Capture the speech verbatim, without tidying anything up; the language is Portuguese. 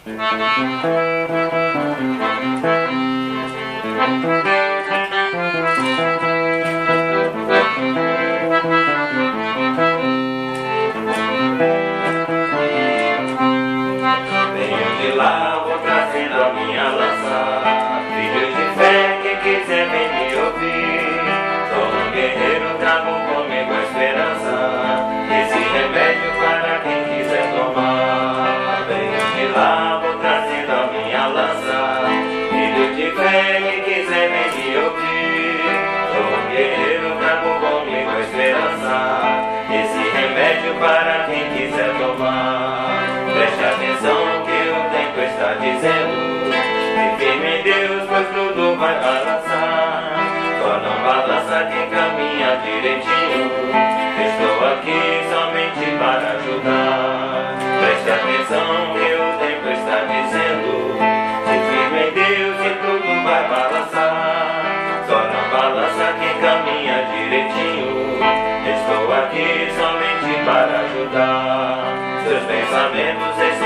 Venho de lá, vou trazendo a minha lança. Filhos de fé, quem quiser vem me ouvir. Sou um guerreiro, trago comigo a esperança. Esse remédio para quem quiser tomar. Venho de lá, vou trazendo a minha lança. Filhos de fé, quem quiser vem me ouvir. Sou um guerreiro, trago comigo a esperança. Esse remédio para quem quiser tomar. Preste atenção que o tempo está dizendo. Se firme em Deus, pois tudo vai balançar. Só não balança quem caminha direitinho. Estou aqui somente para ajudar. Preste atenção que o tempo está dizendo. Se firme em Deus e tudo vai balançar. Só não balança quem caminha direitinho. Estou aqui somente para ajudar. Seus pensamentos